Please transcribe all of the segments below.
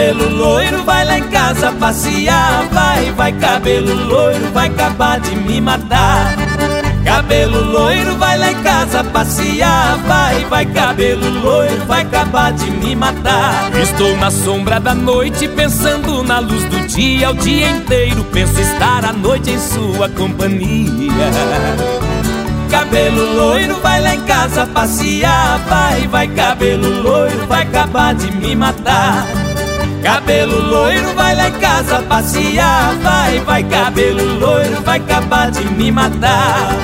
Cabelo loiro vai lá em casa passear. Vai, cabelo loiro vai acabar de me matar. Cabelo loiro vai lá em casa passear. Vai, cabelo loiro vai acabar de me matar. Estou na sombra da noite pensando na luz do dia. O dia inteiro penso estar à noite em sua companhia. Cabelo loiro vai lá em casa passear. Vai, cabelo loiro vai acabar de me matar. Cabelo loiro vai lá em casa passear. Vai, cabelo loiro vai acabar de me matar.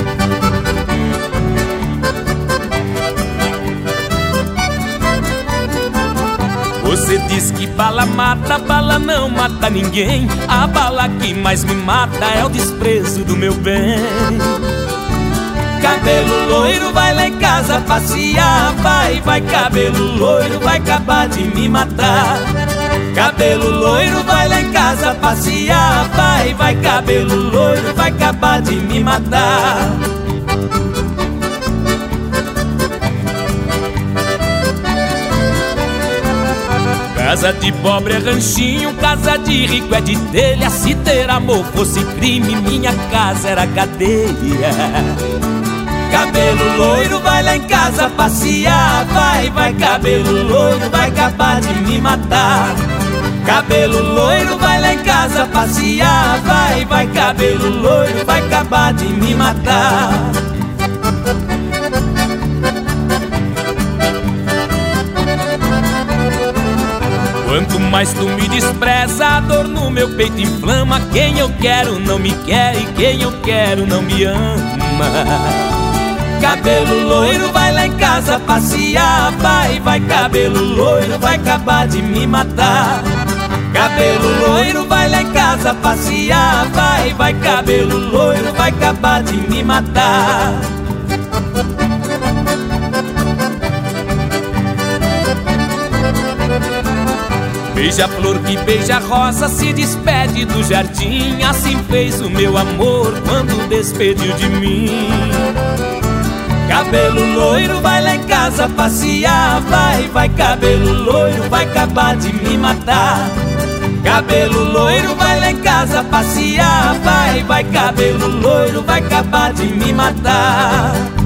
Você diz que bala mata, bala não mata ninguém. A bala que mais me mata é o desprezo do meu bem. Cabelo loiro vai lá em casa passear. Vai, cabelo loiro vai acabar de me matar. Cabelo loiro vai lá em casa passear. Vai, cabelo loiro vai acabar de me matar. Casa de pobre é ranchinho, casa de rico é de telha. Se ter amor fosse crime, minha casa era cadeia. Cabelo loiro vai lá em casa passear. Vai, cabelo loiro vai acabar de me matar. Cabelo loiro vai lá em casa passear. Vai, cabelo loiro vai acabar de me matar. Quanto mais tu me despreza, a dor no meu peito inflama. Quem eu quero não me quer e quem eu quero não me ama. Cabelo loiro vai lá em casa passear. Vai, cabelo loiro vai acabar de me matar. Cabelo loiro vai lá em casa passear. Vai, cabelo loiro vai acabar de me matar. Beija-flor que beija rosa se despede do jardim. Assim fez o meu amor quando despediu de mim. Cabelo loiro vai lá em casa passear. Vai, cabelo loiro vai acabar de me matar. Cabelo loiro vai lá em casa passear. Vai, cabelo loiro vai acabar de me matar.